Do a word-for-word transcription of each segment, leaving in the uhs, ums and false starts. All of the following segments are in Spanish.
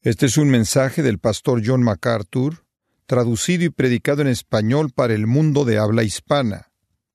Este es un mensaje del pastor John MacArthur, traducido y predicado en español para el mundo de habla hispana.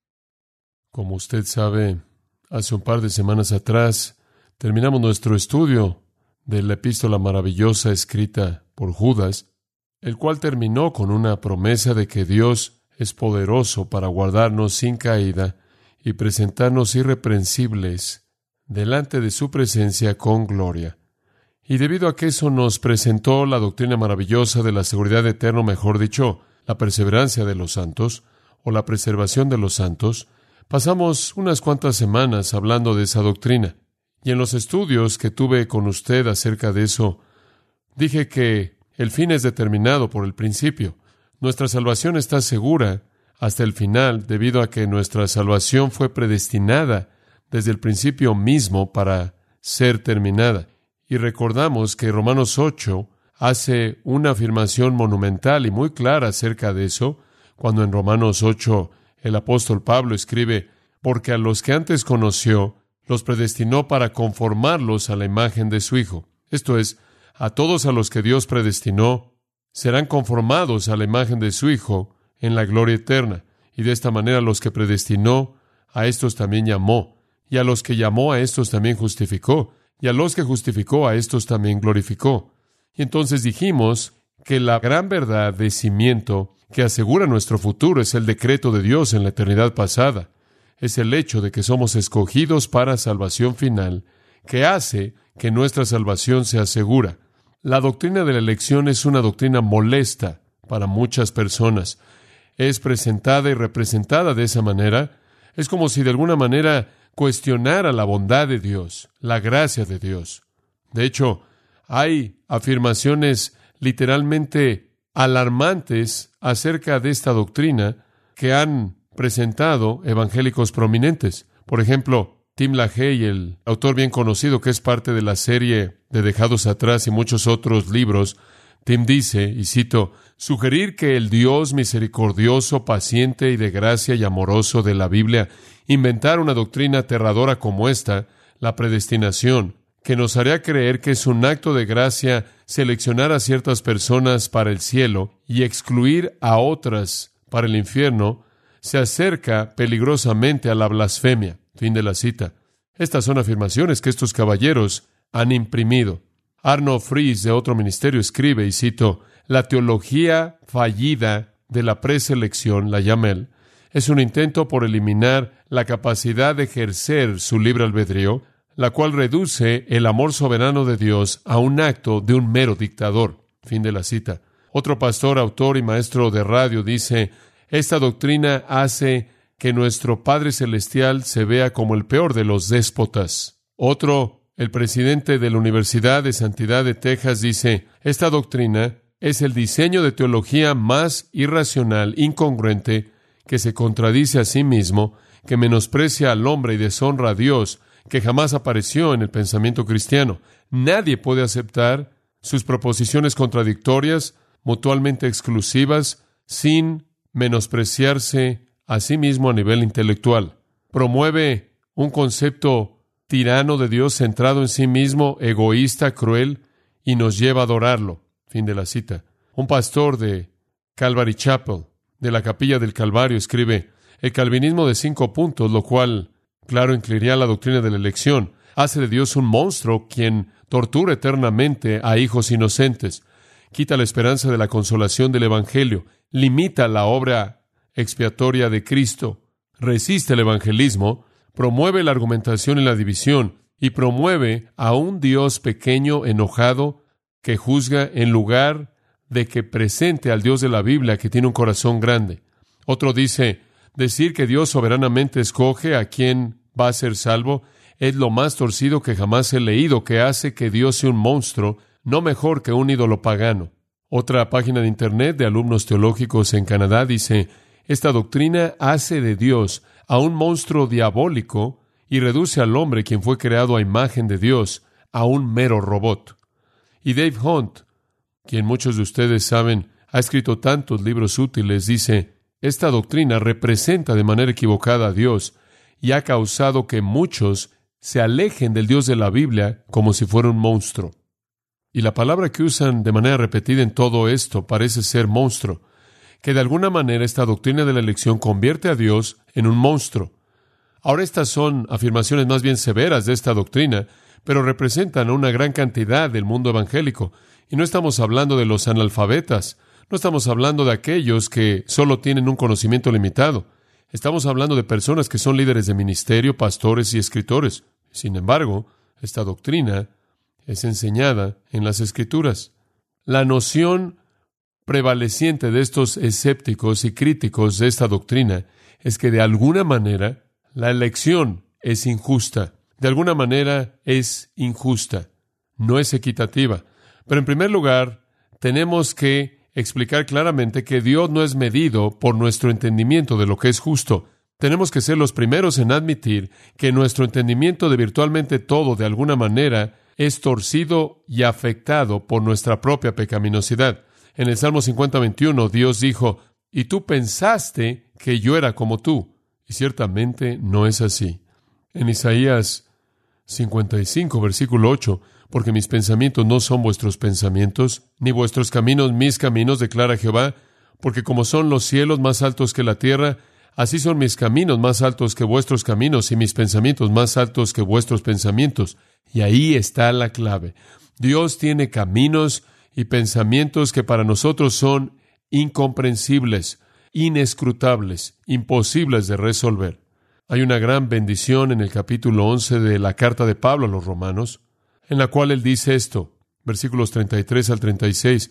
Como usted sabe, hace un par de semanas atrás terminamos nuestro estudio de la epístola maravillosa escrita por Judas, el cual terminó con una promesa de que Dios es poderoso para guardarnos sin caída y presentarnos irreprensibles delante de su presencia con gloria. Y debido a que eso nos presentó la doctrina maravillosa de la seguridad eterna, mejor dicho, la perseverancia de los santos, o la preservación de los santos, pasamos unas cuantas semanas hablando de esa doctrina. Y en los estudios que tuve con usted acerca de eso, dije que el fin es determinado por el principio. Nuestra salvación está segura hasta el final, debido a que nuestra salvación fue predestinada desde el principio mismo para ser terminada. Y recordamos que Romanos ocho hace una afirmación monumental y muy clara acerca de eso, cuando en Romanos ocho el apóstol Pablo escribe, porque a los que antes conoció, los predestinó para conformarlos a la imagen de su Hijo. Esto es, a todos a los que Dios predestinó, serán conformados a la imagen de su Hijo en la gloria eterna. Y de esta manera los que predestinó, a estos también llamó. Y a los que llamó, a estos también justificó. Y a los que justificó, a estos también glorificó. Y entonces dijimos que la gran verdad de cimiento que asegura nuestro futuro es el decreto de Dios en la eternidad pasada. Es el hecho de que somos escogidos para salvación final, que hace que nuestra salvación sea segura. La doctrina de la elección es una doctrina molesta para muchas personas. Es presentada y representada de esa manera. Es como si de alguna manera cuestionara la bondad de Dios, la gracia de Dios. De hecho, hay afirmaciones literalmente alarmantes acerca de esta doctrina que han presentado evangélicos prominentes. Por ejemplo, Tim LaHaye, el autor bien conocido que es parte de la serie de Dejados Atrás y muchos otros libros, Tim dice, y cito, sugerir que el Dios misericordioso, paciente y de gracia y amoroso de la Biblia inventara una doctrina aterradora como esta, la predestinación, que nos haría creer que es un acto de gracia seleccionar a ciertas personas para el cielo y excluir a otras para el infierno, se acerca peligrosamente a la blasfemia. Fin de la cita. Estas son afirmaciones que estos caballeros han imprimido. Arnold Fries, de otro ministerio, escribe, y cito, la teología fallida de la preselección, la llama él, es un intento por eliminar la capacidad de ejercer su libre albedrío, la cual reduce el amor soberano de Dios a un acto de un mero dictador. Fin de la cita. Otro pastor, autor y maestro de radio dice, esta doctrina hace que nuestro Padre Celestial se vea como el peor de los déspotas. Otro, el presidente de la Universidad de Santidad de Texas, dice, esta doctrina es el diseño de teología más irracional, incongruente, que se contradice a sí mismo, que menosprecia al hombre y deshonra a Dios, que jamás apareció en el pensamiento cristiano. Nadie puede aceptar sus proposiciones contradictorias, mutuamente exclusivas, sin menospreciarse a sí mismo a nivel intelectual. Promueve un concepto tirano de Dios centrado en sí mismo, egoísta, cruel, y nos lleva a adorarlo. Fin de la cita. Un pastor de Calvary Chapel, de la Capilla del Calvario, escribe, el calvinismo de cinco puntos, lo cual, claro, incluiría la doctrina de la elección, hace de Dios un monstruo quien tortura eternamente a hijos inocentes, quita la esperanza de la consolación del Evangelio, limita la obra expiatoria de Cristo, resiste el evangelismo, promueve la argumentación y la división, y promueve a un Dios pequeño, enojado, que juzga en lugar de que presente al Dios de la Biblia, que tiene un corazón grande. Otro dice, decir que Dios soberanamente escoge a quien va a ser salvo es lo más torcido que jamás he leído, que hace que Dios sea un monstruo, no mejor que un ídolo pagano. Otra página de internet de alumnos teológicos en Canadá dice, esta doctrina hace de Dios a un monstruo diabólico y reduce al hombre, quien fue creado a imagen de Dios, a un mero robot. Y Dave Hunt, quien muchos de ustedes saben, ha escrito tantos libros útiles, dice, esta doctrina representa de manera equivocada a Dios y ha causado que muchos se alejen del Dios de la Biblia como si fuera un monstruo. Y la palabra que usan de manera repetida en todo esto parece ser monstruo, que de alguna manera esta doctrina de la elección convierte a Dios en un monstruo. Ahora, estas son afirmaciones más bien severas de esta doctrina, pero representan a una gran cantidad del mundo evangélico. Y no estamos hablando de los analfabetas, no estamos hablando de aquellos que solo tienen un conocimiento limitado. Estamos hablando de personas que son líderes de ministerio, pastores y escritores. Sin embargo, esta doctrina es enseñada en las Escrituras. La noción prevaleciente de estos escépticos y críticos de esta doctrina es que de alguna manera la elección es injusta. De alguna manera es injusta. No es equitativa. Pero en primer lugar, tenemos que explicar claramente que Dios no es medido por nuestro entendimiento de lo que es justo. Tenemos que ser los primeros en admitir que nuestro entendimiento de virtualmente todo, de alguna manera, es torcido y afectado por nuestra propia pecaminosidad. En el Salmo cincuenta, veintiuno, Dios dijo, «Y tú pensaste que yo era como tú». Y ciertamente no es así. En Isaías cincuenta y cinco, versículo ocho, «Porque mis pensamientos no son vuestros pensamientos, ni vuestros caminos mis caminos, declara Jehová, porque como son los cielos más altos que la tierra, así son mis caminos más altos que vuestros caminos, y mis pensamientos más altos que vuestros pensamientos». Y ahí está la clave. Dios tiene caminos y pensamientos que para nosotros son incomprensibles, inescrutables, imposibles de resolver. Hay una gran bendición en el capítulo once de la carta de Pablo a los Romanos, en la cual él dice esto, versículos treinta y tres al treinta y seis,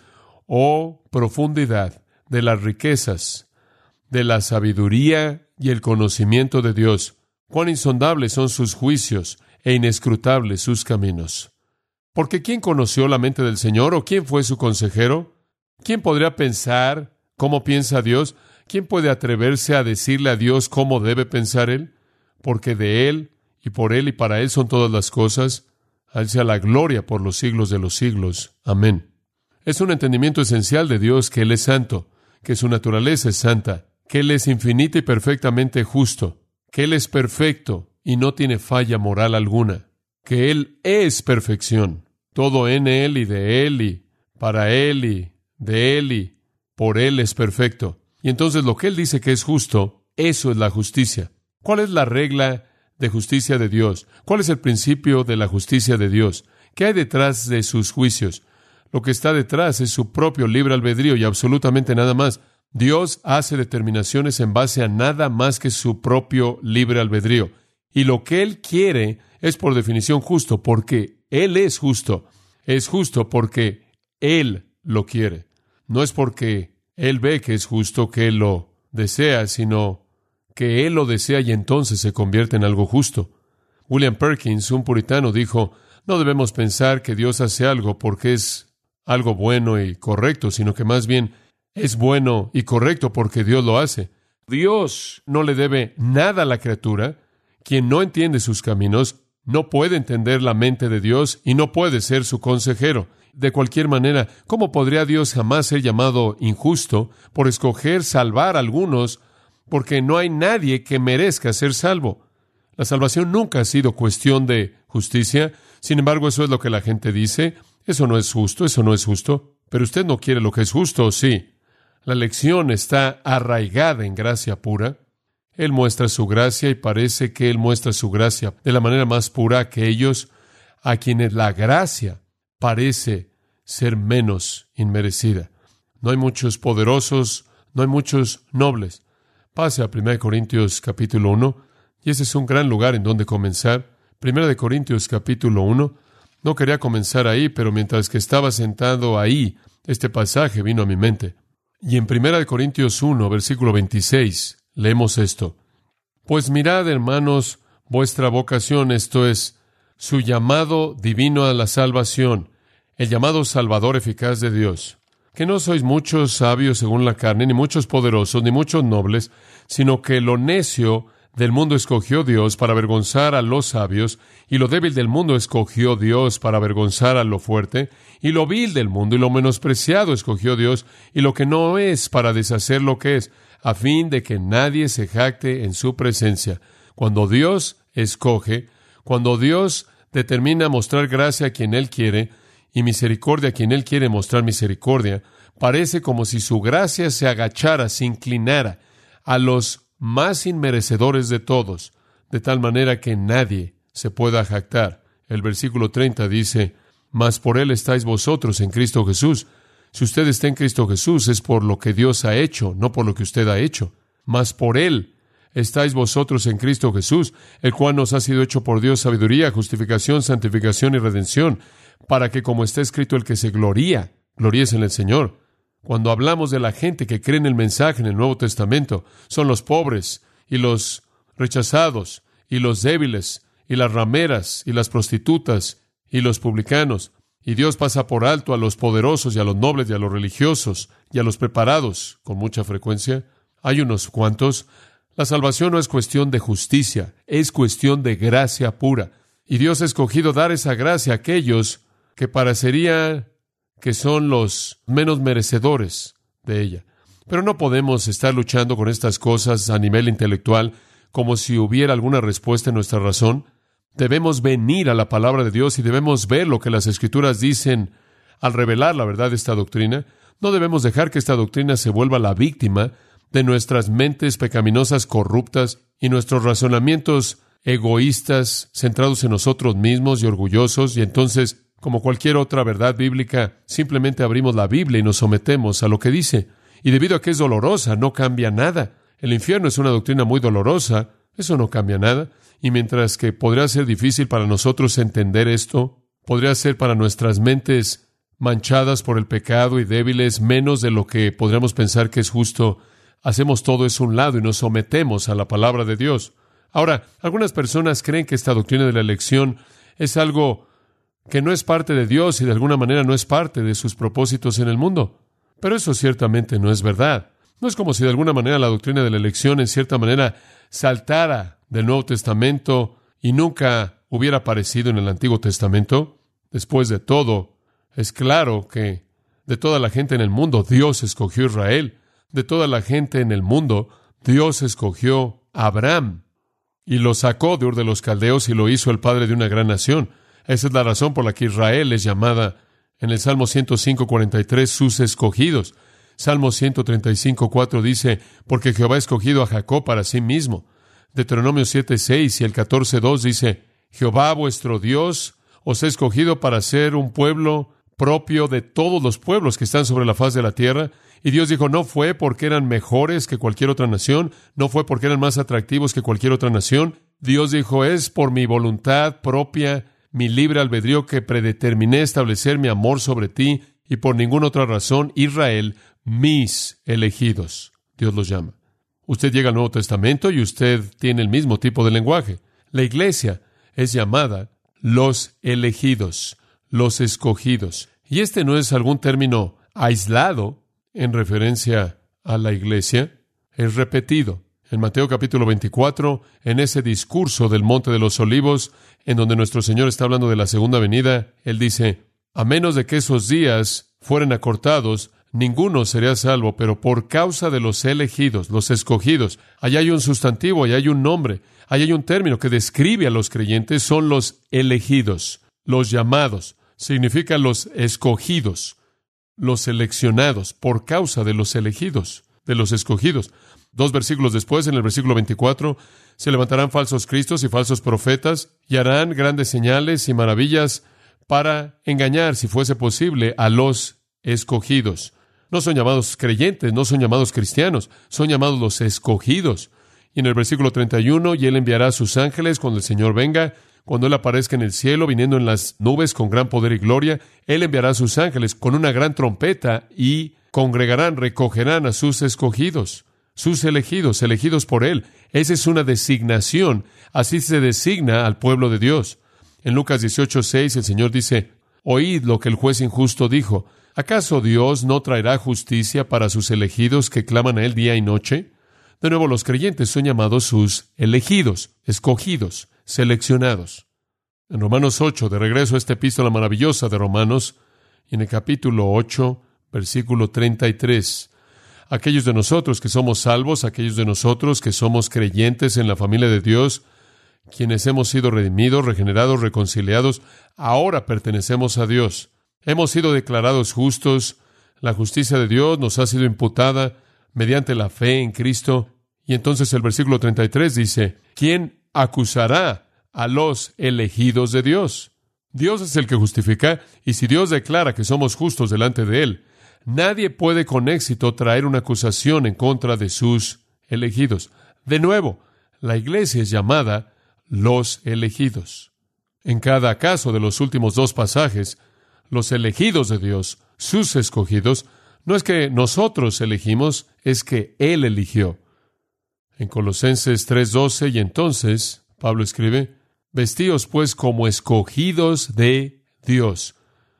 «Oh profundidad de las riquezas, de la sabiduría y el conocimiento de Dios, cuán insondables son sus juicios e inescrutables sus caminos». Porque ¿quién conoció la mente del Señor o quién fue su consejero? ¿Quién podría pensar cómo piensa Dios? ¿Quién puede atreverse a decirle a Dios cómo debe pensar Él? Porque de Él, y por Él, y para Él son todas las cosas. A Él sea la gloria por los siglos de los siglos. Amén. Es un entendimiento esencial de Dios que Él es santo, que su naturaleza es santa, que Él es infinita y perfectamente justo, que Él es perfecto y no tiene falla moral alguna, que Él es perfección, todo en Él y de Él y para Él y de Él y por Él es perfecto. Y entonces lo que Él dice que es justo, eso es la justicia. ¿Cuál es la regla de justicia de Dios? ¿Cuál es el principio de la justicia de Dios? ¿Qué hay detrás de sus juicios? Lo que está detrás es su propio libre albedrío y absolutamente nada más. Dios hace determinaciones en base a nada más que su propio libre albedrío. Y lo que Él quiere es por definición justo, porque Él es justo. Es justo porque Él lo quiere. No es porque Él ve que es justo que Él lo desea, sino que Él lo desea y entonces se convierte en algo justo. William Perkins, un puritano, dijo, no debemos pensar que Dios hace algo porque es algo bueno y correcto, sino que más bien es bueno y correcto porque Dios lo hace. Dios no le debe nada a la criatura. Quien no entiende sus caminos no puede entender la mente de Dios y no puede ser su consejero. De cualquier manera, ¿cómo podría Dios jamás ser llamado injusto por escoger salvar a algunos? Porque no hay nadie que merezca ser salvo. La salvación nunca ha sido cuestión de justicia. Sin embargo, eso es lo que la gente dice. Eso no es justo, eso no es justo. Pero usted no quiere lo que es justo, ¿o sí? La elección está arraigada en gracia pura. Él muestra su gracia y parece que Él muestra su gracia de la manera más pura que ellos, a quienes la gracia parece ser menos inmerecida. No hay muchos poderosos, no hay muchos nobles. Pase a primera de Corintios capítulo uno, y ese es un gran lugar en donde comenzar. primera de Corintios capítulo uno. No quería comenzar ahí, pero mientras que estaba sentado ahí, este pasaje vino a mi mente. Y en primera de Corintios uno, versículo veintiséis, leemos esto. Pues mirad, hermanos, vuestra vocación, esto es, su llamado divino a la salvación, el llamado salvador eficaz de Dios. Que no sois muchos sabios según la carne, ni muchos poderosos, ni muchos nobles, sino que lo necio del mundo escogió Dios para avergonzar a los sabios, y lo débil del mundo escogió Dios para avergonzar a lo fuerte, y lo vil del mundo y lo menospreciado escogió Dios, y lo que no es para deshacer lo que es, a fin de que nadie se jacte en su presencia. Cuando Dios escoge, cuando Dios determina mostrar gracia a quien Él quiere, y misericordia a quien Él quiere mostrar misericordia, parece como si su gracia se agachara, se inclinara a los más inmerecedores de todos, de tal manera que nadie se pueda jactar. El versículo treinta dice, mas por Él estáis vosotros en Cristo Jesús. Si usted está en Cristo Jesús, es por lo que Dios ha hecho, no por lo que usted ha hecho. Mas por Él estáis vosotros en Cristo Jesús, el cual nos ha sido hecho por Dios sabiduría, justificación, santificación y redención, para que, como está escrito, el que se gloría, gloríese en el Señor. Cuando hablamos de la gente que cree en el mensaje en el Nuevo Testamento, son los pobres y los rechazados y los débiles y las rameras y las prostitutas y los publicanos. Y Dios pasa por alto a los poderosos y a los nobles y a los religiosos y a los preparados con mucha frecuencia. Hay unos cuantos. La salvación no es cuestión de justicia, es cuestión de gracia pura. Y Dios ha escogido dar esa gracia a aquellos que parecería que son los menos merecedores de ella. Pero no podemos estar luchando con estas cosas a nivel intelectual como si hubiera alguna respuesta en nuestra razón. Debemos venir a la palabra de Dios y debemos ver lo que las Escrituras dicen al revelar la verdad de esta doctrina. No debemos dejar que esta doctrina se vuelva la víctima de nuestras mentes pecaminosas corruptas y nuestros razonamientos egoístas centrados en nosotros mismos y orgullosos, y entonces, como cualquier otra verdad bíblica, simplemente abrimos la Biblia y nos sometemos a lo que dice. Y debido a que es dolorosa, no cambia nada. El infierno es una doctrina muy dolorosa, eso no cambia nada. Y mientras que podría ser difícil para nosotros entender esto, podría ser para nuestras mentes manchadas por el pecado y débiles menos de lo que podríamos pensar que es justo, hacemos todo eso a un lado y nos sometemos a la palabra de Dios. Ahora, algunas personas creen que esta doctrina de la elección es algo que no es parte de Dios y de alguna manera no es parte de sus propósitos en el mundo. Pero eso ciertamente no es verdad. No es como si de alguna manera la doctrina de la elección en cierta manera saltara del Nuevo Testamento y nunca hubiera aparecido en el Antiguo Testamento. Después de todo, es claro que de toda la gente en el mundo, Dios escogió a Israel. De toda la gente en el mundo, Dios escogió a Abraham y lo sacó de Ur de los Caldeos y lo hizo el padre de una gran nación. Esa es la razón por la que Israel es llamada en el Salmo ciento cinco, cuarenta y tres sus escogidos. Salmo ciento treinta y cinco, cuatro dice, porque Jehová ha escogido a Jacob para sí mismo. Deuteronomio siete, seis y el catorce, dos dice, Jehová vuestro Dios os ha escogido para ser un pueblo propio de todos los pueblos que están sobre la faz de la tierra. Y Dios dijo, no fue porque eran mejores que cualquier otra nación, no fue porque eran más atractivos que cualquier otra nación. Dios dijo, es por mi voluntad propia, mi libre albedrío que predeterminé establecer mi amor sobre ti, y por ninguna otra razón, Israel, mis elegidos. Dios los llama. Usted llega al Nuevo Testamento y usted tiene el mismo tipo de lenguaje. La iglesia es llamada los elegidos, los escogidos. Y este no es algún término aislado en referencia a la iglesia, es repetido. En Mateo capítulo veinticuatro, en ese discurso del Monte de los Olivos, en donde nuestro Señor está hablando de la segunda venida, Él dice, a menos de que esos días fueran acortados, ninguno sería salvo, pero por causa de los elegidos, los escogidos, allá hay un sustantivo, allá hay un nombre, allá hay un término que describe a los creyentes, son los elegidos, los llamados, significa los escogidos, los seleccionados, por causa de los elegidos, de los escogidos. Dos versículos después, en el versículo veinticuatro, se levantarán falsos cristos y falsos profetas y harán grandes señales y maravillas para engañar, si fuese posible, a los escogidos. No son llamados creyentes, no son llamados cristianos, son llamados los escogidos. Y en el versículo treinta y uno, y Él enviará a sus ángeles cuando el Señor venga, cuando Él aparezca en el cielo, viniendo en las nubes con gran poder y gloria, Él enviará a sus ángeles con una gran trompeta y congregarán, recogerán a sus escogidos, sus elegidos, elegidos por Él. Esa es una designación, así se designa al pueblo de Dios. En Lucas dieciocho, seis, el Señor dice, oíd lo que el juez injusto dijo. ¿Acaso Dios no traerá justicia para sus elegidos que claman a Él día y noche? De nuevo, los creyentes son llamados sus elegidos, escogidos, seleccionados. En Romanos ocho, de regreso a esta epístola maravillosa de Romanos, y en el capítulo ocho, versículo treinta y tres, aquellos de nosotros que somos salvos, aquellos de nosotros que somos creyentes en la familia de Dios, quienes hemos sido redimidos, regenerados, reconciliados, ahora pertenecemos a Dios. Hemos sido declarados justos, la justicia de Dios nos ha sido imputada mediante la fe en Cristo. Y entonces el versículo treinta y tres dice, ¿quién acusará a los elegidos de Dios? Dios es el que justifica, y si Dios declara que somos justos delante de Él, nadie puede con éxito traer una acusación en contra de sus elegidos. De nuevo, la iglesia es llamada los elegidos. En cada caso de los últimos dos pasajes, los elegidos de Dios, sus escogidos, no es que nosotros elegimos, es que Él eligió. En Colosenses tres doce, y entonces Pablo escribe, vestíos pues como escogidos de Dios,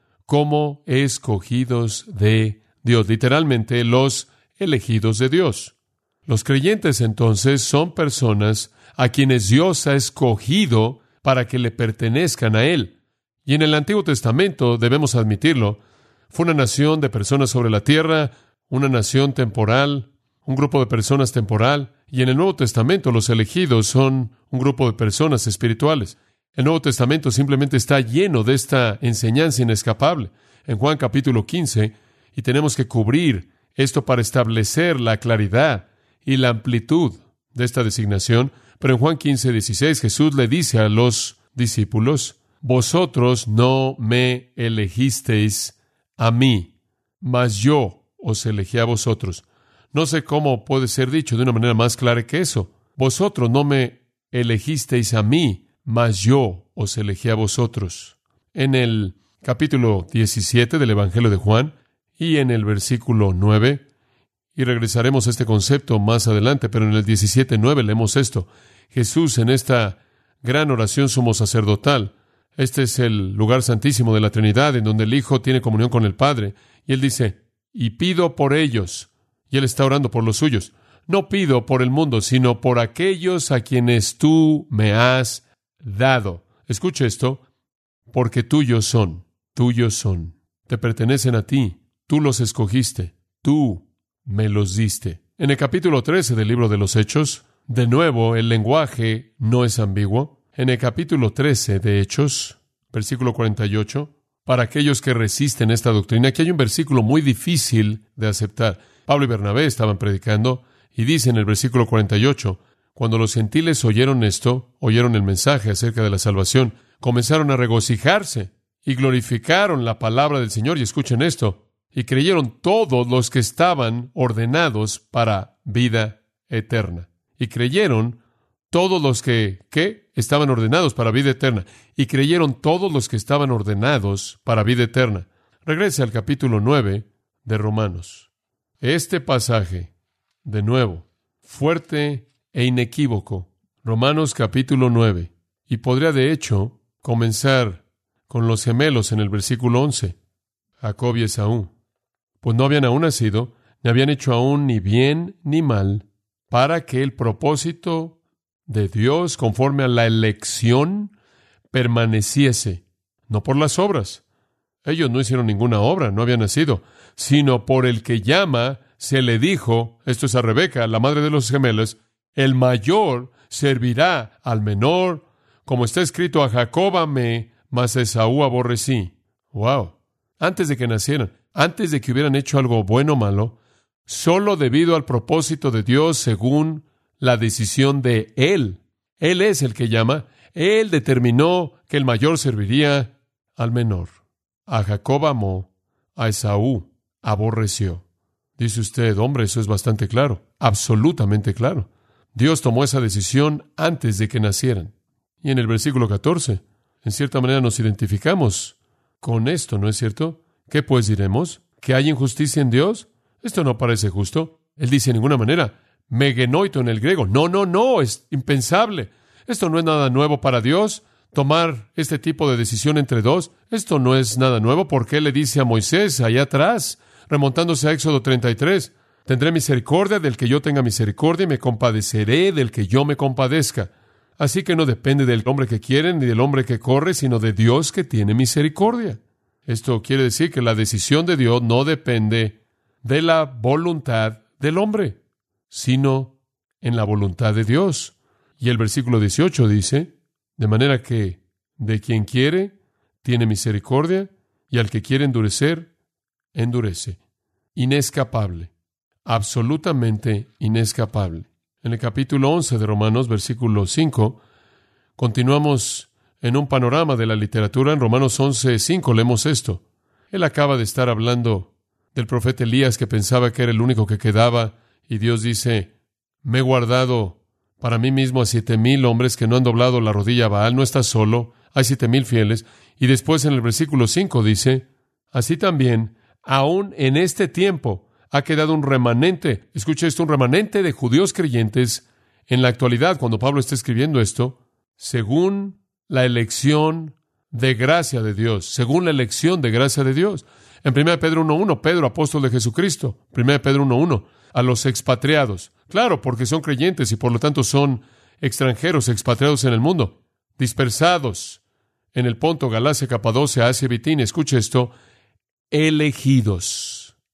como escogidos de Dios, literalmente los elegidos de Dios. Los creyentes entonces son personas a quienes Dios ha escogido para que le pertenezcan a Él. Y en el Antiguo Testamento, debemos admitirlo, fue una nación de personas sobre la tierra, una nación temporal, un grupo de personas temporal, y en el Nuevo Testamento los elegidos son un grupo de personas espirituales. El Nuevo Testamento simplemente está lleno de esta enseñanza inescapable. En Juan capítulo quince, y tenemos que cubrir esto para establecer la claridad y la amplitud de esta designación, pero en Juan quince dieciséis Jesús le dice a los discípulos, vosotros no me elegisteis a mí, mas yo os elegí a vosotros. No sé cómo puede ser dicho de una manera más clara que eso. Vosotros no me elegisteis a mí, mas yo os elegí a vosotros. En el capítulo diecisiete del Evangelio de Juan y en el versículo nueve, y regresaremos a este concepto más adelante, pero en el diecisiete nueve leemos esto. Jesús en esta gran oración sumo sacerdotal, este es el lugar santísimo de la Trinidad, en donde el Hijo tiene comunión con el Padre, y Él dice, y pido por ellos, y Él está orando por los suyos. No pido por el mundo, sino por aquellos a quienes tú me has dado. Escuche esto, porque tuyos son, tuyos son, te pertenecen a ti, tú los escogiste, tú me los diste. En el capítulo trece del libro de los Hechos, de nuevo, el lenguaje no es ambiguo. En el capítulo trece de Hechos, versículo cuarenta y ocho, para aquellos que resisten esta doctrina, aquí hay un versículo muy difícil de aceptar. Pablo y Bernabé estaban predicando, y dice en el versículo cuarenta y ocho, cuando los gentiles oyeron esto, oyeron el mensaje acerca de la salvación, comenzaron a regocijarse y glorificaron la palabra del Señor. Y escuchen esto, y creyeron todos los que estaban ordenados para vida eterna. Y creyeron todos los que, ¿qué? Estaban ordenados para vida eterna. Y creyeron todos los que estaban ordenados para vida eterna. Regrese al capítulo nueve de Romanos. Este pasaje, de nuevo, fuerte e inequívoco. Romanos capítulo nueve. Y podría, de hecho, comenzar con los gemelos en el versículo once. Jacob y Esaú. Pues no habían aún nacido, ni habían hecho aún ni bien ni mal, para que el propósito de Dios, conforme a la elección, permaneciese, no por las obras. Ellos no hicieron ninguna obra, no habían nacido, sino por el que llama, se le dijo, esto es a Rebeca, la madre de los gemelos, el mayor servirá al menor, como está escrito, a Jacob amé, mas a Esaú aborrecí. ¡Wow! Antes de que nacieran, antes de que hubieran hecho algo bueno o malo, solo debido al propósito de Dios según la decisión de Él. Él es el que llama. Él determinó que el mayor serviría al menor. A Jacob amó, a Esaú aborreció. Dice usted, hombre, eso es bastante claro, absolutamente claro. Dios tomó esa decisión antes de que nacieran. Y en el versículo catorce, en cierta manera nos identificamos con esto, ¿no es cierto? ¿Qué pues diremos? ¿Que hay injusticia en Dios? Esto no parece justo. Él dice de ninguna manera, megenoito en el griego. No, no, no, es impensable. Esto no es nada nuevo para Dios. Tomar este tipo de decisión entre dos, esto no es nada nuevo, porque Él le dice a Moisés allá atrás, remontándose a Éxodo treinta y tres, tendré misericordia del que yo tenga misericordia y me compadeceré del que yo me compadezca. Así que no depende del hombre que quiere ni del hombre que corre, sino de Dios que tiene misericordia. Esto quiere decir que la decisión de Dios no depende de la voluntad del hombre, sino en la voluntad de Dios. Y el versículo dieciocho dice, de manera que de quien quiere tiene misericordia Y al que quiere endurecer, endurece. Inescapable. Absolutamente inescapable. En el capítulo once de Romanos, versículo cinco, continuamos en un panorama de la literatura. En Romanos once, cinco leemos esto. Él acaba de estar hablando del profeta Elías, que pensaba que era el único que quedaba, y Dios dice, me he guardado para mí mismo a siete mil hombres que no han doblado la rodilla a Baal. No estás solo, hay siete mil fieles. Y después en el versículo cinco dice, así también, aún en este tiempo, ha quedado un remanente, escucha esto, un remanente de judíos creyentes en la actualidad, cuando Pablo está escribiendo esto, según la elección de gracia de Dios, según la elección de gracia de Dios. En primera de Pedro uno uno, Pedro, apóstol de Jesucristo. primera de Pedro uno uno, a los expatriados. Claro, porque son creyentes y por lo tanto son extranjeros, expatriados en el mundo, dispersados en el Ponto, Galacia, Capadocia, Asia y Bitinia. Escuche esto, elegidos.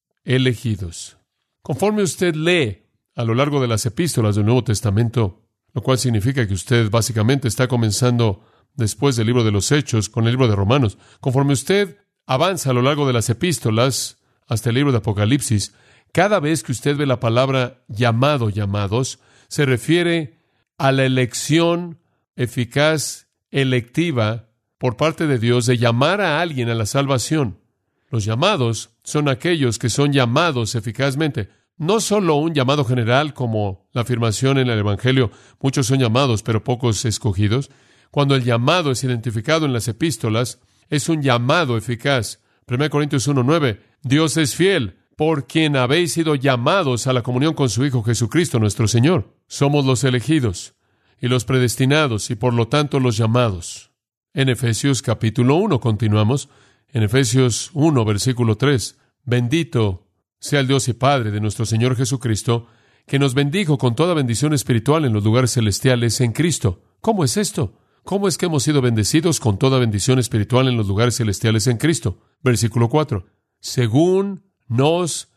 Elegidos. Conforme usted lee a lo largo de las epístolas del Nuevo Testamento, lo cual significa que usted básicamente está comenzando después del libro de los Hechos con el libro de Romanos. Conforme usted avanza a lo largo de las epístolas hasta el libro de Apocalipsis, cada vez que usted ve la palabra llamado, llamados, se refiere a la elección eficaz, electiva, por parte de Dios de llamar a alguien a la salvación. Los llamados son aquellos que son llamados eficazmente. No solo un llamado general, como la afirmación en el Evangelio, muchos son llamados, pero pocos escogidos. Cuando el llamado es identificado en las epístolas, es un llamado eficaz. primera Corintios uno nueve, Dios es fiel, por quien habéis sido llamados a la comunión con su Hijo Jesucristo nuestro Señor. Somos los elegidos y los predestinados, y por lo tanto los llamados. En Efesios capítulo uno continuamos. En Efesios uno, versículo tres, bendito sea el Dios y Padre de nuestro Señor Jesucristo, que nos bendijo con toda bendición espiritual en los lugares celestiales en Cristo. ¿Cómo es esto? ¿Cómo es que hemos sido bendecidos con toda bendición espiritual en los lugares celestiales en Cristo? Versículo cuatro, según nos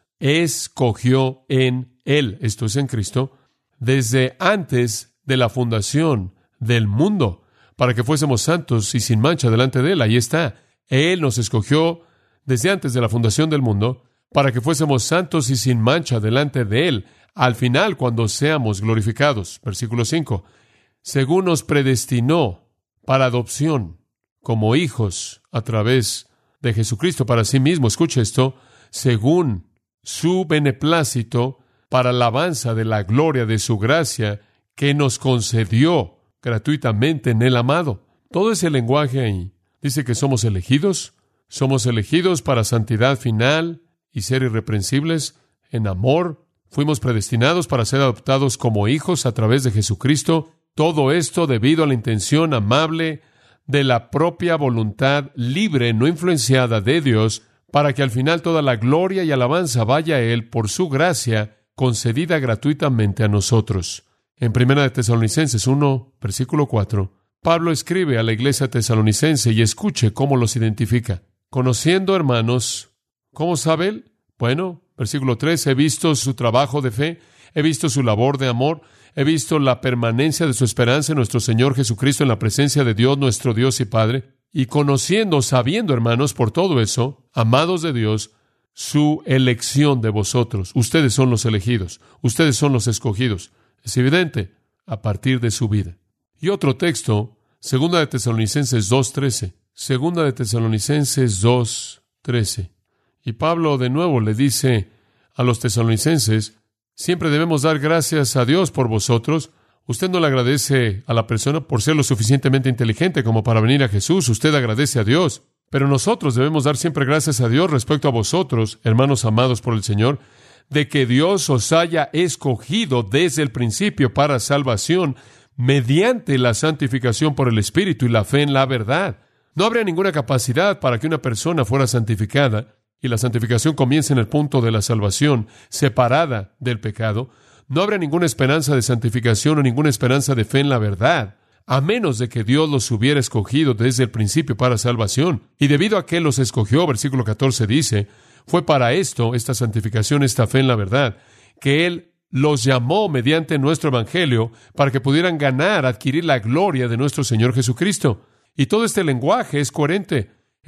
escogió en Él, esto es en Cristo, desde antes de la fundación del mundo, para que fuésemos santos y sin mancha delante de Él. Ahí está. Él nos escogió desde antes de la fundación del mundo para que fuésemos santos y sin mancha delante de Él, al final cuando seamos glorificados. Versículo cinco. Según nos predestinó para adopción como hijos a través de Jesucristo para sí mismo. Escuche esto. Según su beneplácito para alabanza de la gloria de su gracia que nos concedió gratuitamente en el amado. Todo ese lenguaje ahí dice que somos elegidos, somos elegidos para santidad final y ser irreprensibles en amor. Fuimos predestinados para ser adoptados como hijos a través de Jesucristo. Todo esto debido a la intención amable de la propia voluntad libre, no influenciada de Dios, para que al final toda la gloria y alabanza vaya a Él por su gracia concedida gratuitamente a nosotros. En primera de Tesalonicenses uno, versículo cuatro, Pablo escribe a la iglesia tesalonicense y escuche cómo los identifica. Conociendo, hermanos, ¿cómo sabe él? Bueno, versículo tres, he visto su trabajo de fe, he visto su labor de amor, he visto la permanencia de su esperanza en nuestro Señor Jesucristo en la presencia de Dios, nuestro Dios y Padre, y conociendo, sabiendo, hermanos, por todo eso, amados de Dios, su elección de vosotros. Ustedes son los elegidos, ustedes son los escogidos. Es evidente, a partir de su vida. Y otro texto, Segunda de Tesalonicenses dos trece. Segunda de Tesalonicenses dos trece. Y Pablo de nuevo le dice a los tesalonicenses, siempre debemos dar gracias a Dios por vosotros. Usted no le agradece a la persona por ser lo suficientemente inteligente como para venir a Jesús. Usted agradece a Dios. Pero nosotros debemos dar siempre gracias a Dios respecto a vosotros, hermanos amados por el Señor, de que Dios os haya escogido desde el principio para salvación mediante la santificación por el Espíritu y la fe en la verdad. No habría ninguna capacidad para que una persona fuera santificada, y la santificación comienza en el punto de la salvación, separada del pecado. No habría ninguna esperanza de santificación o ninguna esperanza de fe en la verdad, a menos de que Dios los hubiera escogido desde el principio para salvación. Y debido a que Él los escogió, versículo catorce dice, fue para esto, esta santificación, esta fe en la verdad, que Él los llamó mediante nuestro Evangelio para que pudieran ganar, adquirir la gloria de nuestro Señor Jesucristo. Y todo este lenguaje es coherente.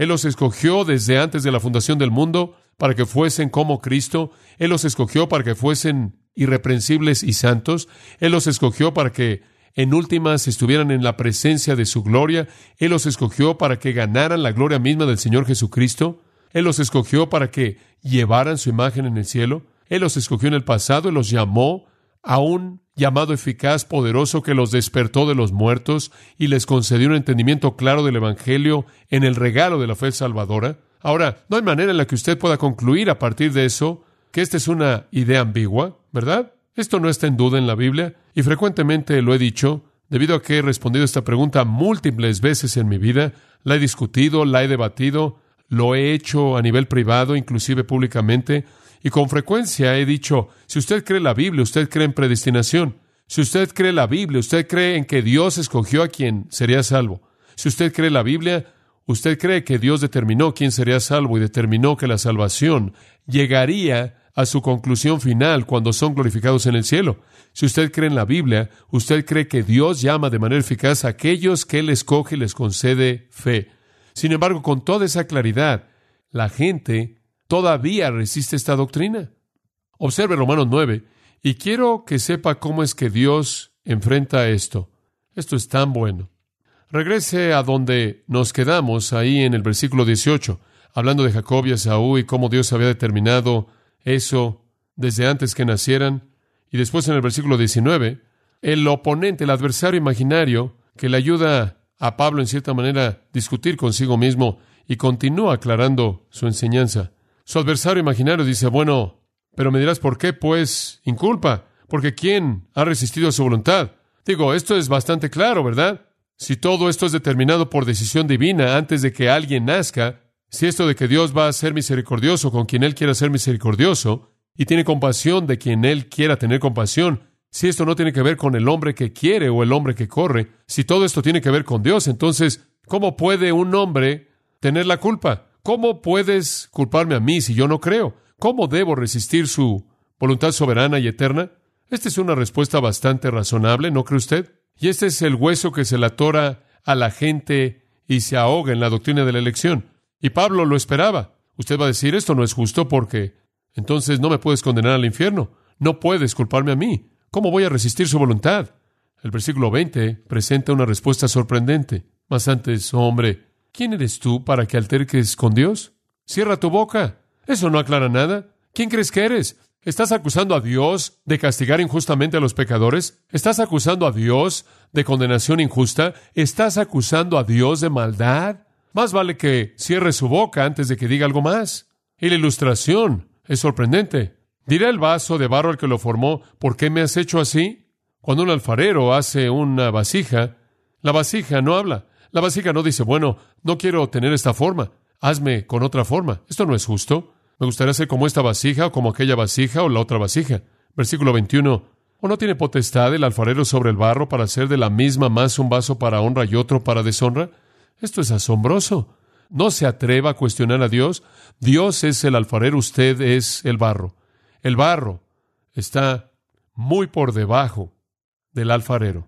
Él los escogió desde antes de la fundación del mundo para que fuesen como Cristo. Él los escogió para que fuesen irreprensibles y santos. Él los escogió para que en últimas estuvieran en la presencia de su gloria. Él los escogió para que ganaran la gloria misma del Señor Jesucristo. Él los escogió para que llevaran su imagen en el cielo. Él los escogió en el pasado y los llamó a un llamado eficaz, poderoso, que los despertó de los muertos y les concedió un entendimiento claro del Evangelio en el regalo de la fe salvadora. Ahora, no hay manera en la que usted pueda concluir a partir de eso que esta es una idea ambigua, ¿verdad? Esto no está en duda en la Biblia, y frecuentemente lo he dicho, debido a que he respondido esta pregunta múltiples veces en mi vida, la he discutido, la he debatido, lo he hecho a nivel privado, inclusive públicamente, y con frecuencia he dicho, si usted cree la Biblia, usted cree en predestinación. Si usted cree la Biblia, usted cree en que Dios escogió a quien sería salvo. Si usted cree la Biblia, usted cree que Dios determinó quién sería salvo y determinó que la salvación llegaría a su conclusión final cuando son glorificados en el cielo. Si usted cree en la Biblia, usted cree que Dios llama de manera eficaz a aquellos que Él escoge y les concede fe. Sin embargo, con toda esa claridad, la gente todavía resiste esta doctrina. Observe Romanos nueve, y quiero que sepa cómo es que Dios enfrenta esto. Esto es tan bueno. Regrese a donde nos quedamos, ahí en el versículo dieciocho, hablando de Jacob y Esaú y cómo Dios había determinado eso desde antes que nacieran. Y después en el versículo diecinueve, el oponente, el adversario imaginario, que le ayuda a Pablo en cierta manera a discutir consigo mismo y continúa aclarando su enseñanza. Su adversario imaginario dice, bueno, pero me dirás, ¿por qué? Pues, inculpa, porque ¿quién ha resistido a su voluntad? Digo, esto es bastante claro, ¿verdad? Si todo esto es determinado por decisión divina antes de que alguien nazca, si esto de que Dios va a ser misericordioso con quien Él quiera ser misericordioso y tiene compasión de quien Él quiera tener compasión, si esto no tiene que ver con el hombre que quiere o el hombre que corre, si todo esto tiene que ver con Dios, entonces, ¿cómo puede un hombre tener la culpa? ¿Cómo puedes culparme a mí si yo no creo? ¿Cómo debo resistir su voluntad soberana y eterna? Esta es una respuesta bastante razonable, ¿no cree usted? Y este es el hueso que se le atora a la gente y se ahoga en la doctrina de la elección. Y Pablo lo esperaba. Usted va a decir, esto no es justo porque entonces no me puedes condenar al infierno. No puedes culparme a mí. ¿Cómo voy a resistir su voluntad? El versículo veinte presenta una respuesta sorprendente. Mas antes, oh hombre, ¿quién eres tú para que alterques con Dios? Cierra tu boca. Eso no aclara nada. ¿Quién crees que eres? ¿Estás acusando a Dios de castigar injustamente a los pecadores? ¿Estás acusando a Dios de condenación injusta? ¿Estás acusando a Dios de maldad? Más vale que cierre su boca antes de que diga algo más. Y la ilustración es sorprendente. Dirá el vaso de barro al que lo formó, ¿por qué me has hecho así? Cuando un alfarero hace una vasija, la vasija no habla. La vasija no dice, bueno, no quiero tener esta forma, hazme con otra forma. Esto no es justo. Me gustaría ser como esta vasija, o como aquella vasija, o la otra vasija. Versículo veintiuno. ¿O no tiene potestad el alfarero sobre el barro para hacer de la misma masa un vaso para honra y otro para deshonra? Esto es asombroso. No se atreva a cuestionar a Dios. Dios es el alfarero, usted es el barro. El barro está muy por debajo del alfarero.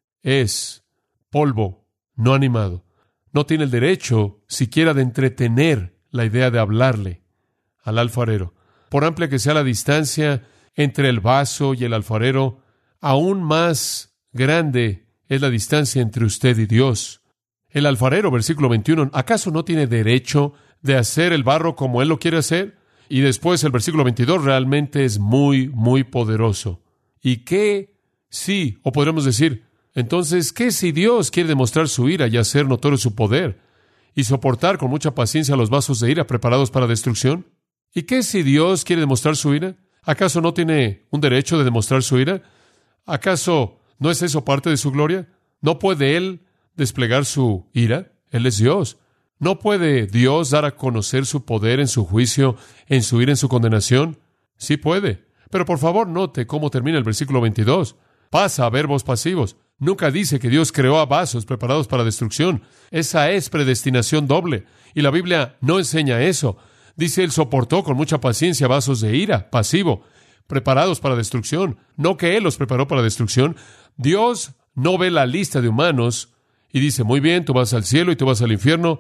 Es polvo no animado. No tiene el derecho siquiera de entretener la idea de hablarle al alfarero. Por amplia que sea la distancia entre el vaso y el alfarero, aún más grande es la distancia entre usted y Dios. El alfarero, versículo veintiuno, ¿acaso no tiene derecho de hacer el barro como él lo quiere hacer? Y después el versículo veintidós realmente es muy, muy poderoso. ¿Y qué sí? O podremos decir, entonces, ¿qué si Dios quiere demostrar su ira y hacer notorio su poder y soportar con mucha paciencia los vasos de ira preparados para destrucción? ¿Y qué si Dios quiere demostrar su ira? ¿Acaso no tiene un derecho de demostrar su ira? ¿Acaso no es eso parte de su gloria? ¿No puede Él desplegar su ira? Él es Dios. ¿No puede Dios dar a conocer su poder en su juicio, en su ira, en su condenación? Sí puede. Pero por favor note cómo termina el versículo veintidós. Pasa a verbos pasivos. Nunca dice que Dios creó a vasos preparados para destrucción. Esa es predestinación doble. Y la Biblia no enseña eso. Dice, Él soportó con mucha paciencia vasos de ira, pasivo, preparados para destrucción. No que Él los preparó para destrucción. Dios no ve la lista de humanos y dice, muy bien, tú vas al cielo y tú vas al infierno,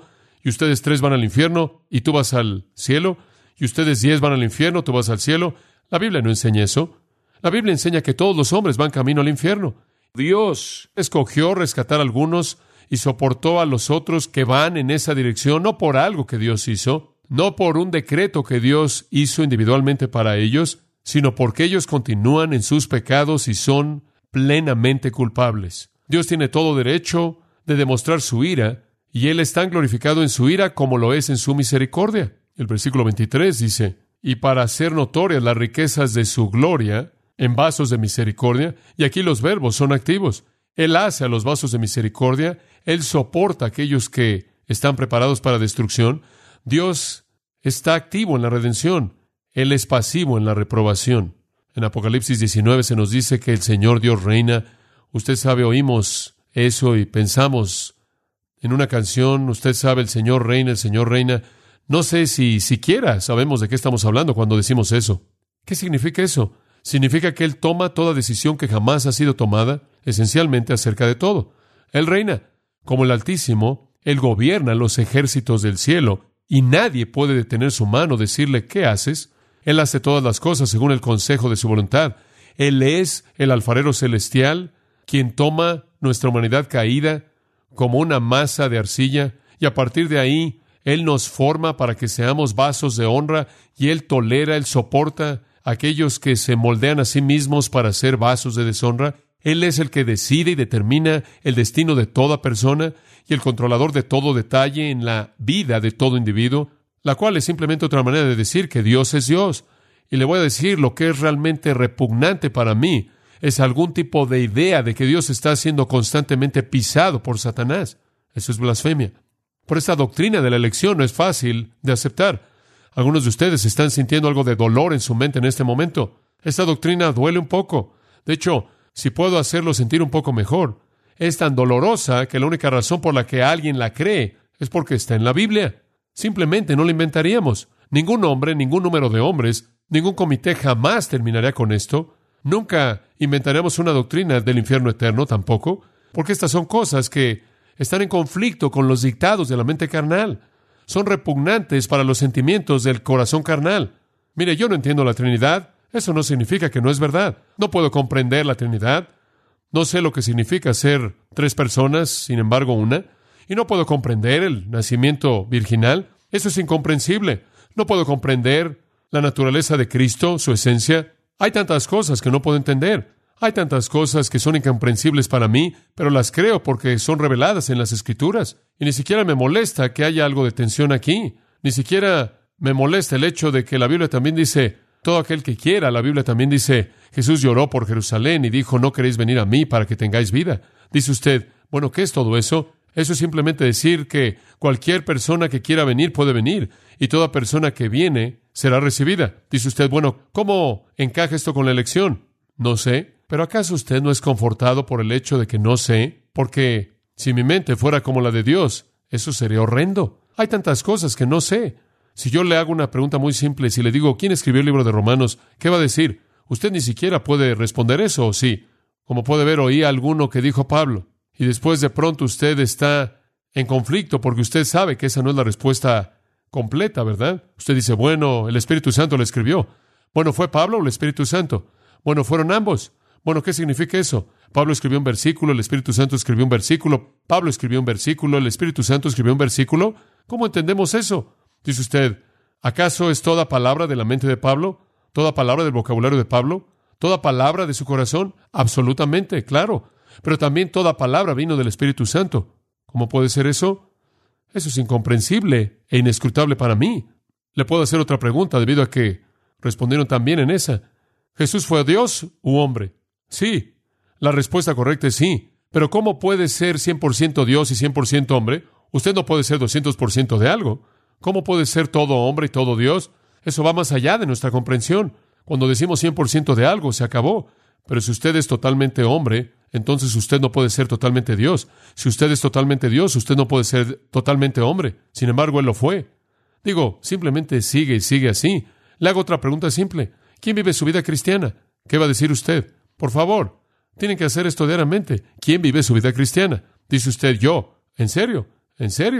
y ustedes tres van al infierno y tú vas al cielo, y ustedes diez van al infierno, tú vas al cielo. La Biblia no enseña eso. La Biblia enseña que todos los hombres van camino al infierno. Dios escogió rescatar a algunos y soportó a los otros que van en esa dirección, no por algo que Dios hizo, no por un decreto que Dios hizo individualmente para ellos, sino porque ellos continúan en sus pecados y son plenamente culpables. Dios tiene todo derecho de demostrar su ira, y Él es tan glorificado en su ira como lo es en su misericordia. El versículo veintitrés dice, y para hacer notorias las riquezas de su gloria en vasos de misericordia, y aquí los verbos son activos. Él hace a los vasos de misericordia, Él soporta a aquellos que están preparados para destrucción. Dios está activo en la redención, Él es pasivo en la reprobación. En Apocalipsis diecinueve se nos dice que el Señor Dios reina. Usted sabe, oímos eso y pensamos en una canción, usted sabe, el Señor reina, el Señor reina. No sé si siquiera sabemos de qué estamos hablando cuando decimos eso. ¿Qué significa eso? Significa que Él toma toda decisión que jamás ha sido tomada, esencialmente acerca de todo. Él reina. Como el Altísimo, Él gobierna los ejércitos del cielo, y nadie puede detener su mano, decirle, ¿qué haces? Él hace todas las cosas según el consejo de su voluntad. Él es el alfarero celestial, quien toma nuestra humanidad caída como una masa de arcilla, y a partir de ahí, Él nos forma para que seamos vasos de honra, y Él tolera, Él soporta a aquellos que se moldean a sí mismos para ser vasos de deshonra. Él es el que decide y determina el destino de toda persona y el controlador de todo detalle en la vida de todo individuo, la cual es simplemente otra manera de decir que Dios es Dios. Y le voy a decir lo que es realmente repugnante para mí, es algún tipo de idea de que Dios está siendo constantemente pisado por Satanás. Eso es blasfemia. Por esta doctrina de la elección no es fácil de aceptar. Algunos de ustedes están sintiendo algo de dolor en su mente en este momento. Esta doctrina duele un poco. De hecho, si puedo hacerlo sentir un poco mejor, es tan dolorosa que la única razón por la que alguien la cree es porque está en la Biblia. Simplemente no la inventaríamos. Ningún hombre, ningún número de hombres, ningún comité jamás terminaría con esto. Nunca inventaremos una doctrina del infierno eterno tampoco, porque estas son cosas que están en conflicto con los dictados de la mente carnal. Son repugnantes para los sentimientos del corazón carnal. Mire, yo no entiendo la Trinidad. Eso no significa que no es verdad. No puedo comprender la Trinidad. No sé lo que significa ser tres personas, sin embargo una. Y no puedo comprender el nacimiento virginal. Eso es incomprensible. No puedo comprender la naturaleza de Cristo, su esencia. Hay tantas cosas que no puedo entender. Hay tantas cosas que son incomprensibles para mí, pero las creo porque son reveladas en las Escrituras. Y ni siquiera me molesta que haya algo de tensión aquí. Ni siquiera me molesta el hecho de que la Biblia también dice, todo aquel que quiera. La Biblia también dice, Jesús lloró por Jerusalén y dijo, no queréis venir a mí para que tengáis vida. Dice usted, bueno, ¿qué es todo eso? Eso es simplemente decir que cualquier persona que quiera venir puede venir, y toda persona que viene será recibida. Dice usted, bueno, ¿cómo encaja esto con la elección? No sé. ¿Pero acaso usted no es confortado por el hecho de que no sé? Porque si mi mente fuera como la de Dios, eso sería horrendo. Hay tantas cosas que no sé. Si yo le hago una pregunta muy simple, si le digo, ¿quién escribió el libro de Romanos? ¿Qué va a decir? Usted ni siquiera puede responder eso, ¿o sí? Como puede ver, oí a alguno que dijo Pablo. Y después de pronto usted está en conflicto porque usted sabe que esa no es la respuesta completa, ¿verdad? Usted dice, bueno, el Espíritu Santo lo escribió. Bueno, ¿fue Pablo o el Espíritu Santo? Bueno, fueron ambos. Bueno, ¿qué significa eso? Pablo escribió un versículo, el Espíritu Santo escribió un versículo, Pablo escribió un versículo, el Espíritu Santo escribió un versículo. ¿Cómo entendemos eso? Dice usted, ¿acaso es toda palabra de la mente de Pablo? ¿Toda palabra del vocabulario de Pablo? ¿Toda palabra de su corazón? Absolutamente, claro. Pero también toda palabra vino del Espíritu Santo. ¿Cómo puede ser eso? Eso es incomprensible e inescrutable para mí. Le puedo hacer otra pregunta debido a que respondieron también en esa. ¿Jesús fue Dios u hombre? Sí. La respuesta correcta es sí. Pero ¿cómo puede ser cien por ciento Dios y cien por ciento hombre? Usted no puede ser doscientos por ciento de algo. ¿Cómo puede ser todo hombre y todo Dios? Eso va más allá de nuestra comprensión. Cuando decimos cien por ciento de algo, se acabó. Pero si usted es totalmente hombre, entonces usted no puede ser totalmente Dios. Si usted es totalmente Dios, usted no puede ser totalmente hombre. Sin embargo, Él lo fue. Digo, simplemente sigue y sigue así. Le hago otra pregunta simple. ¿Quién vive su vida cristiana? ¿Qué va a decir usted? Por favor, tienen que hacer esto diariamente. ¿Quién vive su vida cristiana? Dice usted, yo. ¿En serio? ¿En serio?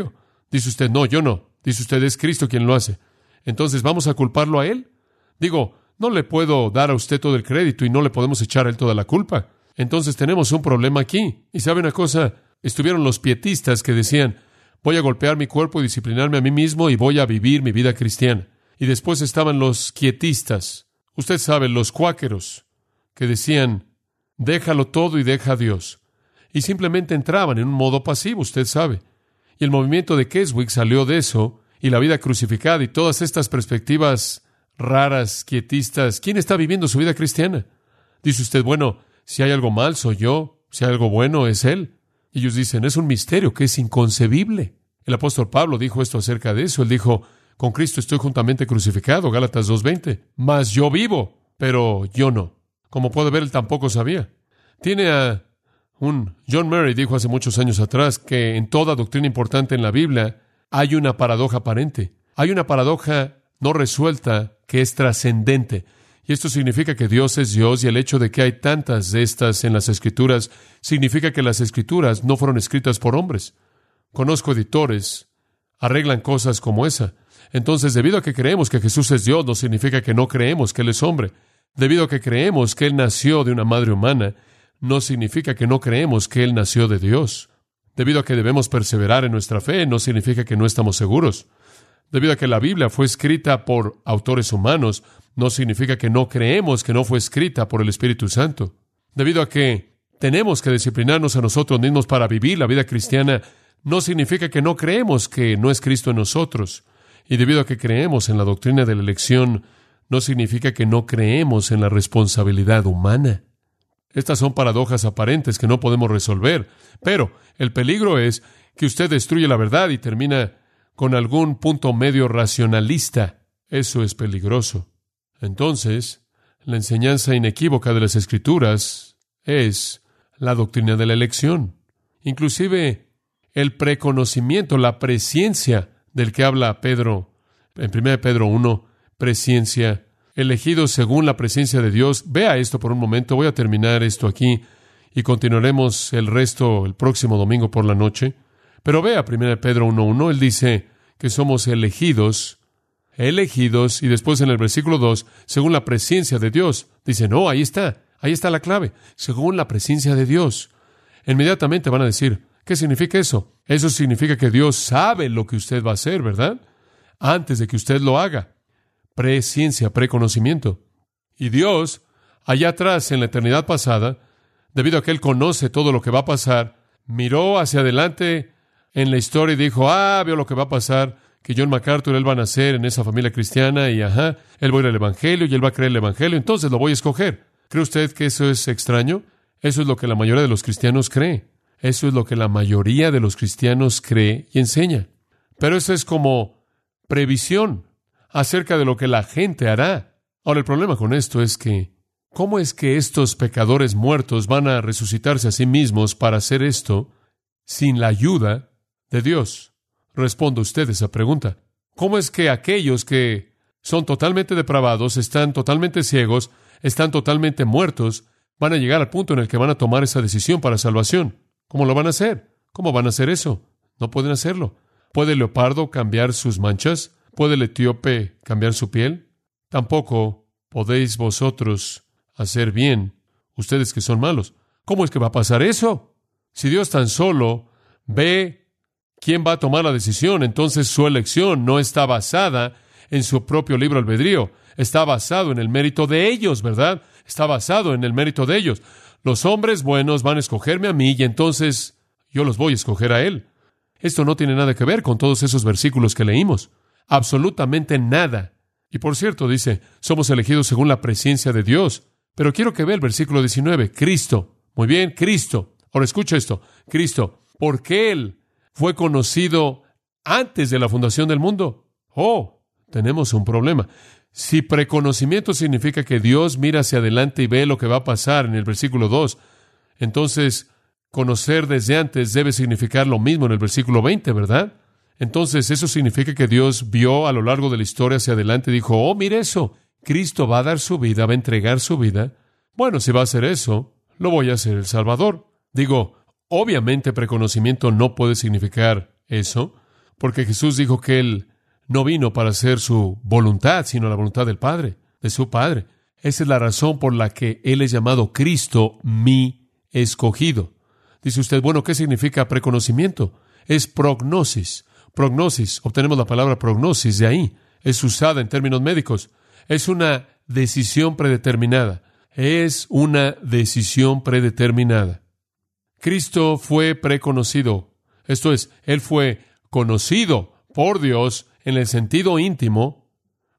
Dice usted, no, yo no. Dice usted, es Cristo quien lo hace. Entonces, ¿vamos a culparlo a Él? Digo, no le puedo dar a usted todo el crédito y no le podemos echar a Él toda la culpa. Entonces tenemos un problema aquí. Y ¿sabe una cosa? Estuvieron los pietistas que decían, voy a golpear mi cuerpo y disciplinarme a mí mismo y voy a vivir mi vida cristiana. Y después estaban los quietistas. Usted sabe, los cuáqueros, que decían, déjalo todo y deja a Dios. Y simplemente entraban en un modo pasivo, usted sabe. Y el movimiento de Keswick salió de eso, y la vida crucificada y todas estas perspectivas raras, quietistas. ¿Quién está viviendo su vida cristiana? Dice usted, bueno, si hay algo mal, soy yo. Si hay algo bueno, es Él. Y ellos dicen, es un misterio que es inconcebible. El apóstol Pablo dijo esto acerca de eso. Él dijo, con Cristo estoy juntamente crucificado, Gálatas dos veinte. Mas yo vivo, pero yo no. Como puede ver, él tampoco sabía. Tiene a un... John Murray dijo hace muchos años atrás que en toda doctrina importante en la Biblia hay una paradoja aparente. Hay una paradoja no resuelta que es trascendente. Y esto significa que Dios es Dios, y el hecho de que hay tantas de estas en las Escrituras significa que las Escrituras no fueron escritas por hombres. Conozco editores, arreglan cosas como esa. Entonces, debido a que creemos que Jesús es Dios, no significa que no creemos que Él es hombre. Debido a que creemos que Él nació de una madre humana, no significa que no creemos que Él nació de Dios. Debido a que debemos perseverar en nuestra fe, no significa que no estamos seguros. Debido a que la Biblia fue escrita por autores humanos, no significa que no creemos que no fue escrita por el Espíritu Santo. Debido a que tenemos que disciplinarnos a nosotros mismos para vivir la vida cristiana, no significa que no creemos que no es Cristo en nosotros. Y debido a que creemos en la doctrina de la elección, no significa que no creemos en la responsabilidad humana. Estas son paradojas aparentes que no podemos resolver, pero el peligro es que usted destruye la verdad y termina con algún punto medio racionalista. Eso es peligroso. Entonces, la enseñanza inequívoca de las Escrituras es la doctrina de la elección. Inclusive el preconocimiento, la presciencia del que habla Pedro, en primera de Pedro uno, presciencia, elegidos según la presencia de Dios. Vea esto por un momento, voy a terminar esto aquí y continuaremos el resto el próximo domingo por la noche. Pero vea primera de Pedro uno uno, él dice que somos elegidos, elegidos, y después en el versículo dos, según la presencia de Dios. Dice, no, ahí está, ahí está la clave, según la presencia de Dios. Inmediatamente van a decir, ¿qué significa eso? Eso significa que Dios sabe lo que usted va a hacer, ¿verdad? Antes de que usted lo haga. Presciencia, preconocimiento. Y Dios, allá atrás, en la eternidad pasada, debido a que Él conoce todo lo que va a pasar, miró hacia adelante en la historia y dijo, ah, veo lo que va a pasar, que John MacArthur, él va a nacer en esa familia cristiana y ajá, él va a ir al Evangelio y él va a creer el Evangelio, entonces lo voy a escoger. ¿Cree usted que eso es extraño? Eso es lo que la mayoría de los cristianos cree. Eso es lo que la mayoría de los cristianos cree y enseña. Pero eso es como previsión acerca de lo que la gente hará. Ahora, el problema con esto es que, ¿cómo es que estos pecadores muertos van a resucitarse a sí mismos para hacer esto sin la ayuda de Dios? Responda usted esa pregunta. ¿Cómo es que aquellos que son totalmente depravados, están totalmente ciegos, están totalmente muertos, van a llegar al punto en el que van a tomar esa decisión para salvación? ¿Cómo lo van a hacer? ¿Cómo van a hacer eso? No pueden hacerlo. ¿Puede el leopardo cambiar sus manchas? ¿Puede el etíope cambiar su piel? Tampoco podéis vosotros hacer bien, ustedes que son malos. ¿Cómo es que va a pasar eso? Si Dios tan solo ve quién va a tomar la decisión, entonces su elección no está basada en su propio libre albedrío. Está basado en el mérito de ellos, ¿verdad? Está basado en el mérito de ellos. Los hombres buenos van a escogerme a mí y entonces yo los voy a escoger a Él. Esto no tiene nada que ver con todos esos versículos que leímos. Absolutamente nada. Y por cierto, dice, somos elegidos según la presencia de Dios. Pero quiero que vea el versículo diecinueve. Cristo. Muy bien, Cristo. Ahora escucha esto. Cristo. Porque Él fue conocido antes de la fundación del mundo. Oh, tenemos un problema. Si preconocimiento significa que Dios mira hacia adelante y ve lo que va a pasar en el versículo dos, entonces conocer desde antes debe significar lo mismo en el versículo veinte, ¿verdad? Entonces eso significa que Dios vio a lo largo de la historia hacia adelante y dijo, oh, mire eso, Cristo va a dar su vida, va a entregar su vida. Bueno, si va a hacer eso, lo voy a hacer el Salvador. Digo, obviamente preconocimiento no puede significar eso. porque Jesús dijo que Él no vino para hacer su voluntad, sino la voluntad del Padre, de su Padre. Esa es la razón por la que Él es llamado Cristo, mi escogido. Dice usted, bueno, ¿qué significa preconocimiento? Es prognosis. Prognosis, obtenemos la palabra prognosis de ahí. Es usada en términos médicos. Es una decisión predeterminada. Es una decisión predeterminada. Cristo fue preconocido. Esto es, Él fue conocido por Dios en el sentido íntimo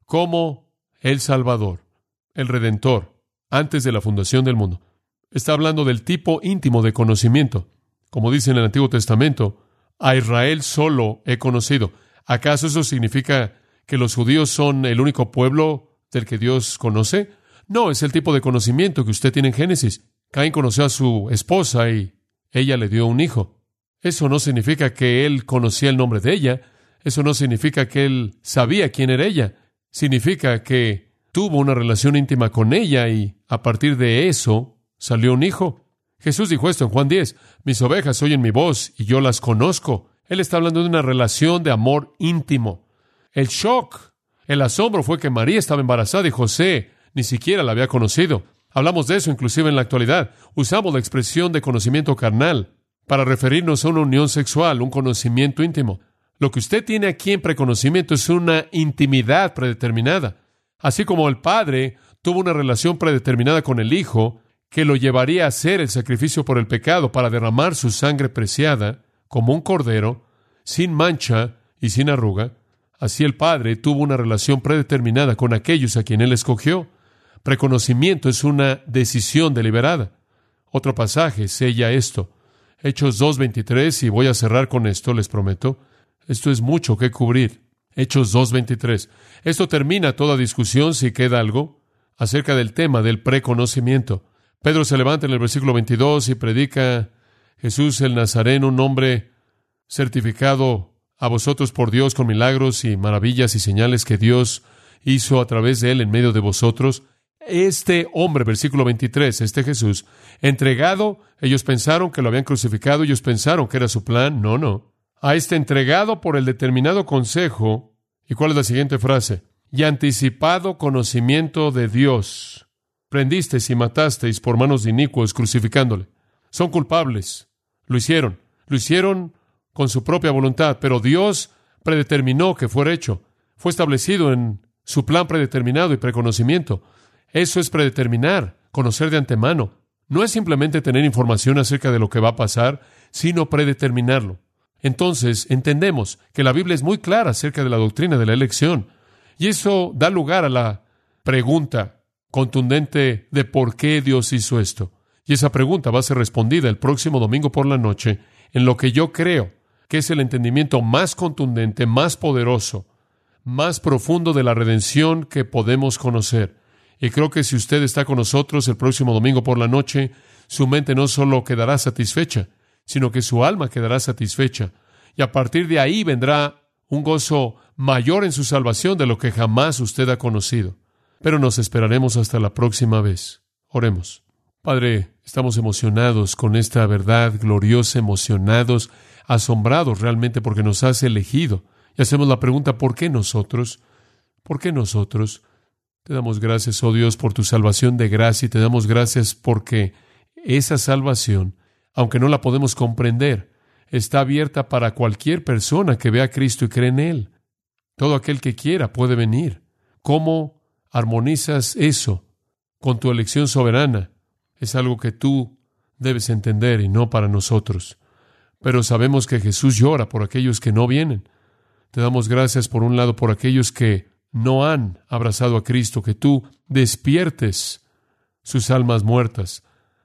como el Salvador, el Redentor, antes de la fundación del mundo. Está hablando del tipo íntimo de conocimiento. Como dice en el Antiguo Testamento, a Israel solo he conocido. ¿Acaso eso significa que los judíos son el único pueblo del que Dios conoce? No, es el tipo de conocimiento que usted tiene en Génesis. Caín conoció a su esposa y ella le dio un hijo. Eso no significa que él conocía el nombre de ella. Eso no significa que él sabía quién era ella. Significa que tuvo una relación íntima con ella y a partir de eso salió un hijo. Jesús dijo esto en Juan diez, mis ovejas oyen mi voz y yo las conozco. Él está hablando de una relación de amor íntimo. El shock, el asombro fue que María estaba embarazada y José ni siquiera la había conocido. Hablamos de eso inclusive en la actualidad. Usamos la expresión de conocimiento carnal para referirnos a una unión sexual, un conocimiento íntimo. Lo que usted tiene aquí en preconocimiento es una intimidad predeterminada. Así como el Padre tuvo una relación predeterminada con el Hijo, que lo llevaría a hacer el sacrificio por el pecado para derramar su sangre preciada, como un cordero, sin mancha y sin arruga, así el Padre tuvo una relación predeterminada con aquellos a quien Él escogió. Preconocimiento es una decisión deliberada. Otro pasaje sella esto. Hechos dos veintitrés, y voy a cerrar con esto, les prometo. Esto es mucho que cubrir. Hechos dos veintitrés. Esto termina toda discusión, si queda algo, acerca del tema del preconocimiento. Pedro se levanta en el versículo veintidós y predica Jesús el Nazareno, un hombre certificado a vosotros por Dios con milagros y maravillas y señales que Dios hizo a través de él en medio de vosotros. Este hombre, versículo veintitrés, este Jesús, entregado, ellos pensaron que lo habían crucificado, ellos pensaron que era su plan. No, no. A este entregado por el determinado consejo, ¿y cuál es la siguiente frase? Y anticipado conocimiento de Dios. Prendisteis y matasteis por manos de inicuos, crucificándole. Son culpables. Lo hicieron. Lo hicieron con su propia voluntad, pero Dios predeterminó que fuera hecho. Fue establecido en su plan predeterminado y preconocimiento. Eso es predeterminar, conocer de antemano. No es simplemente tener información acerca de lo que va a pasar, sino predeterminarlo. Entonces, entendemos que la Biblia es muy clara acerca de la doctrina de la elección. Y eso da lugar a la pregunta contundente de por qué Dios hizo esto. Y esa pregunta va a ser respondida el próximo domingo por la noche en lo que yo creo que es el entendimiento más contundente, más poderoso, más profundo de la redención que podemos conocer. Y creo que si usted está con nosotros el próximo domingo por la noche, su mente no solo quedará satisfecha, sino que su alma quedará satisfecha. Y a partir de ahí vendrá un gozo mayor en su salvación de lo que jamás usted ha conocido. Pero nos esperaremos hasta la próxima vez. Oremos. Padre, estamos emocionados con esta verdad gloriosa, emocionados, asombrados realmente porque nos has elegido. Y hacemos la pregunta, ¿por qué nosotros? ¿Por qué nosotros? Te damos gracias, oh Dios, por tu salvación de gracia y te damos gracias porque esa salvación, aunque no la podemos comprender, está abierta para cualquier persona que vea a Cristo y cree en Él. Todo aquel que quiera puede venir. ¿Cómo armonizas eso con tu elección soberana? Es algo que tú debes entender y no para nosotros. Pero sabemos que Jesús llora por aquellos que no vienen. Te damos gracias, por un lado, por aquellos que no han abrazado a Cristo, que tú despiertes sus almas muertas.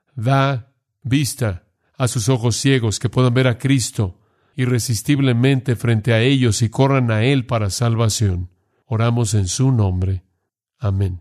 Da vista a sus ojos ciegos, que puedan ver a Cristo irresistiblemente frente a ellos y corran a Él para salvación. Oramos en su nombre. Amén.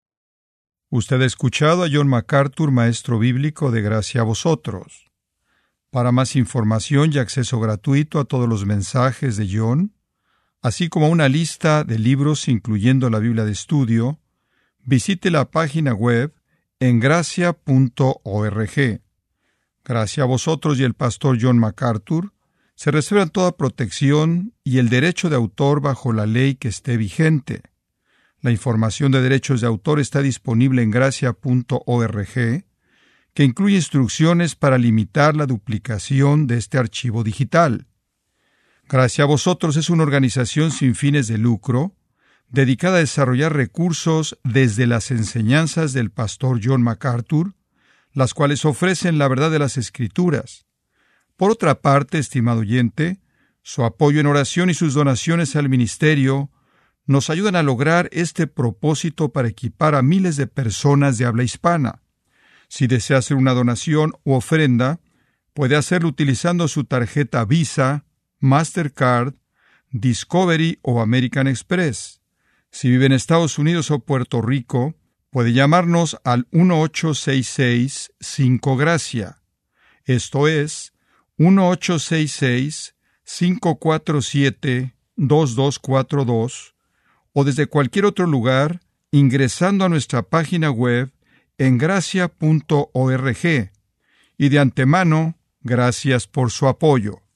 Usted ha escuchado a John MacArthur, maestro bíblico de Gracia a Vosotros. Para más información y acceso gratuito a todos los mensajes de John, así como una lista de libros incluyendo la Biblia de estudio, visite la página web en gracia punto org. Gracia a Vosotros y el pastor John MacArthur Se reserva toda protección y el derecho de autor bajo la ley que esté vigente. La información de derechos de autor está disponible en gracia punto org, que incluye instrucciones para limitar la duplicación de este archivo digital. Gracia a Vosotros es una organización sin fines de lucro, dedicada a desarrollar recursos desde las enseñanzas del pastor John MacArthur, las cuales ofrecen la verdad de las Escrituras. Por otra parte, estimado oyente, su apoyo en oración y sus donaciones al ministerio nos ayudan a lograr este propósito para equipar a miles de personas de habla hispana. Si desea hacer una donación u ofrenda, puede hacerlo utilizando su tarjeta Visa, Mastercard, Discovery o American Express. Si vive en Estados Unidos o Puerto Rico, puede llamarnos al uno ocho seis seis cinco Gracia. Esto es uno ocho seis seis cinco cuatro siete dos dos cuatro dos o desde cualquier otro lugar ingresando a nuestra página web en gracia punto org. Y de antemano, gracias por su apoyo.